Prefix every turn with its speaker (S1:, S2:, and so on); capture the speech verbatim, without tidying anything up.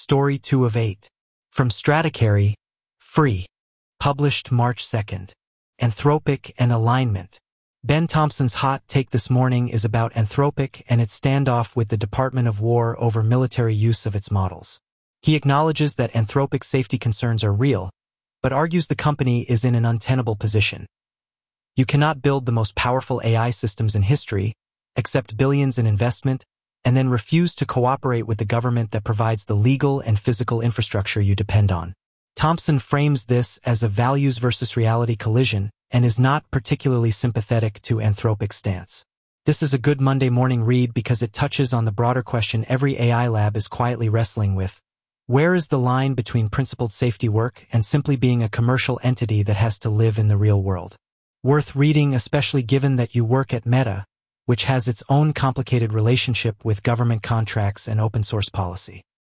S1: Story two of eight. From Stratacarry, free. Published March second. Anthropic and Alignment. Ben Thompson's hot take this morning is about Anthropic and its standoff with the Department of War over military use of its models. He acknowledges that Anthropic's safety concerns are real, but argues the company is in an untenable position. You cannot build the most powerful A I systems in history, accept billions in investment, and then refuse to cooperate with the government that provides the legal and physical infrastructure you depend on. Thompson frames this as a values versus reality collision and is not particularly sympathetic to Anthropic's stance. This is a good Monday morning read because it touches on the broader question every A I lab is quietly wrestling with. Where is the line between principled safety work and simply being a commercial entity that has to live in the real world? Worth reading, especially given that you work at Meta, which has its own complicated relationship with government contracts and open source policy.